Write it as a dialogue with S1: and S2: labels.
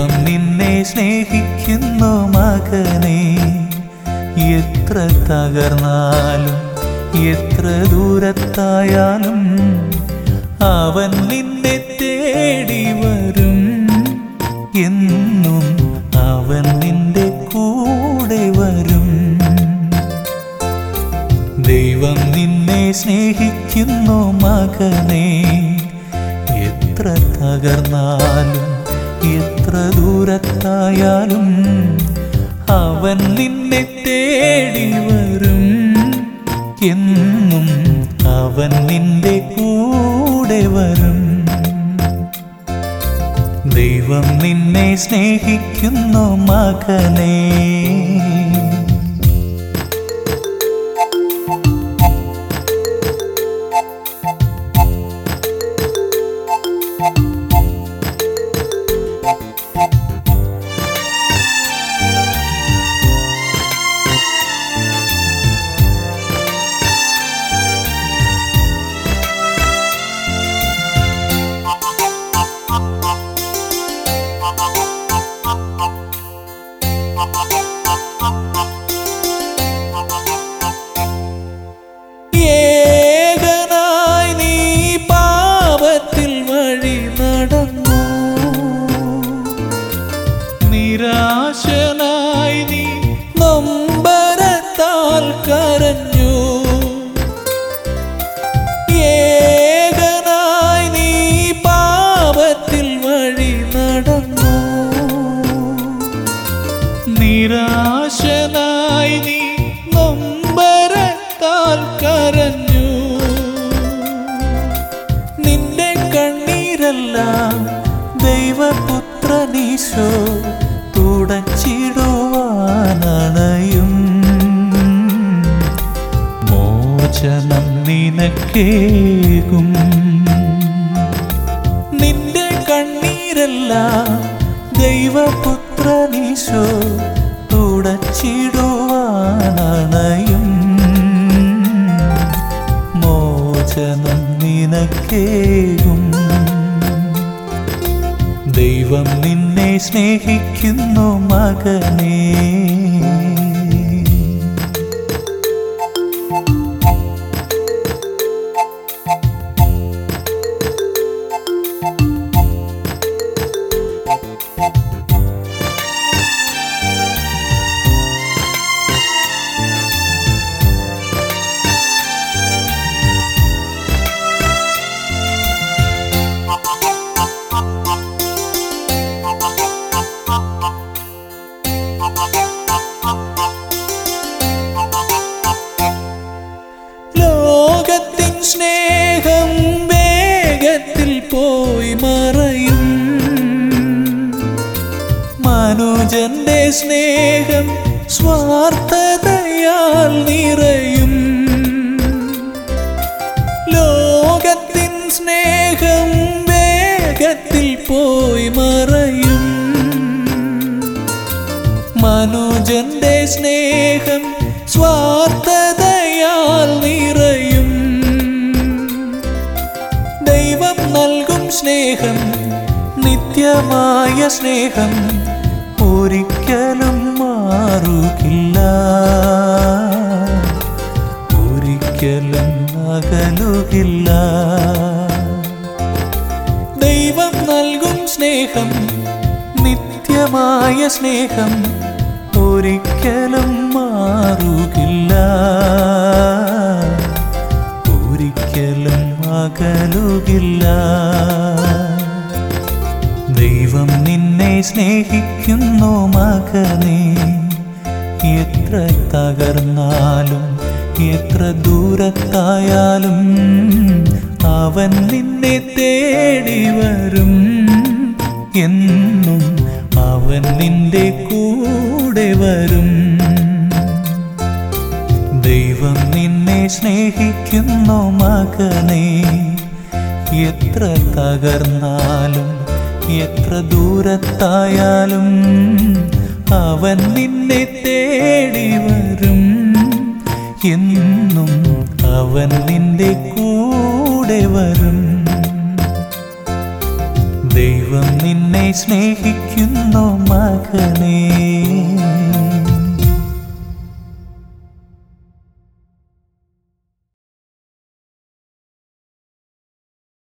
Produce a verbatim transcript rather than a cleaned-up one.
S1: ദൈവം നിന്നെ സ്നേഹിക്കുന്നു മകനേ. എത്ര തകർന്നാലും എത്ര ദൂരത്തായാലും അവൻ നിന്നെ തേടി വരും. എന്നും അവൻ നിന്റെ കൂടെ വരും. ദൈവം നിന്നെ സ്നേഹിക്കുന്നു മകനേ. എത്ര തകർന്നാലും എത്ര ദൂരത്തായാലും അവൻ നിന്നെ തേടി വരും. എന്നും അവൻ നിന്റെ കൂടെ വരും. ദൈവം നിന്നെ സ്നേഹിക്കുന്നു മകനേ. ഏകനായി നീ പാപത്തിൽ വഴി നടന്നു. നിരാശനായി നീ നൊമ്പരത്താൽ കരഞ്ഞു. ഏകനായി നീ പാപത്തിൽ വഴി നടന്നു. നിരാശനായി നീ നൊമ്പരത്താൽ കരഞ്ഞു. നിന്റെ കണ്ണീരെല്ലാം ദൈവപുത്രനീശോ തുടച്ചിടുവാനണയും. മോചനം നിനക്കേകും. നിന്റെ കണ്ണീരെല്ലാം ദൈവപുത്രനീശോ തുടച്ചിടുവാനണയും. മോചനം നിനക്കേകും. ദൈവം നിന്നെ സ്നേഹിക്കുന്നു മകനേ. ലോകത്തിൻ സ്നേഹം വേഗത്തിൽ പോയി മറയും. മനുജന്റെ സ്നേഹം സ്വാർത്ഥതയാൽ നിറയും. ലോകത്തിൻ സ്നേഹം വേഗത്തിൽ പോയി മറയും. മനുജന്റെ സ്നേഹം സ്വാർത്ഥതയാൽ നിറയും. ദൈവം നൽകും സ്നേഹം നിത്യമായ സ്നേഹം ഒരിക്കലും മാറുകില്ല. ഒരിക്കലും അകലുകില്ല. ദൈവം നൽകും സ്നേഹം നിത്യമായ സ്നേഹം ഒരിക്കലും മാറുകില്ല. ഒരിക്കലും അകലുകില്ല. ദൈവം നിന്നെ സ്നേഹിക്കുന്നു മകനേ. എത്ര തകർന്നാലും എത്ര ദൂരത്തായാലും അവൻ നിന്നെ തേടി വരും. എന്നും അവൻ നിന്റെ കൂടെ വരും. ദൈവം നിന്നെ സ്നേഹിക്കുന്നു മകനേ. എത്ര തകർന്നാലും എത്ര ദൂരത്തായാലും അവൻ നിന്നെ തേടി വരും. എന്നും അവൻ നിന്റെ കൂടെ വരും. ദൈവം നിന്നെ സ്നേഹിക്കുന്നു മകനേ.